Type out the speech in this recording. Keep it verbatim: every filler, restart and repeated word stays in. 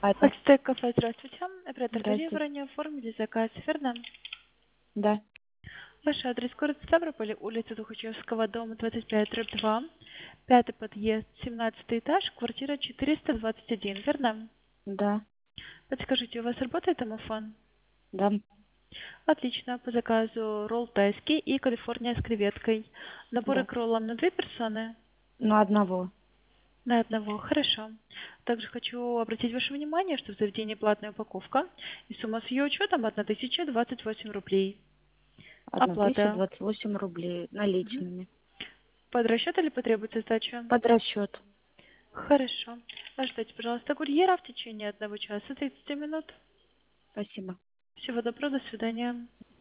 Алло, Ацтек кафе, здравствуйте. Оператор здравствуйте. Дарья, оформили заказ, верно? Да, Ваш адрес город Ставрополь, улица Тухачевского, дом двадцать пять, дробь два, пятый подъезд, семнадцатый этаж, квартира четыреста двадцать один, верно? да, Подскажите, у вас работает домофон? да. Отлично, по заказу ролл тайский и Калифорния с креветкой. Наборы Да. к роллам на две персоны? На одного. На одного, хорошо. Также хочу обратить ваше внимание, что в заведении платная упаковка, и сумма с ее учетом тысяча двадцать восемь рублей. Одна тысяча Оплата. двадцать восемь рублей Мгм. наличными. Под расчет или потребуется сдача? Под расчет. Хорошо. Ожидайте, пожалуйста, курьера в течение одного часа тридцати минут. Спасибо. Всего доброго, до свидания.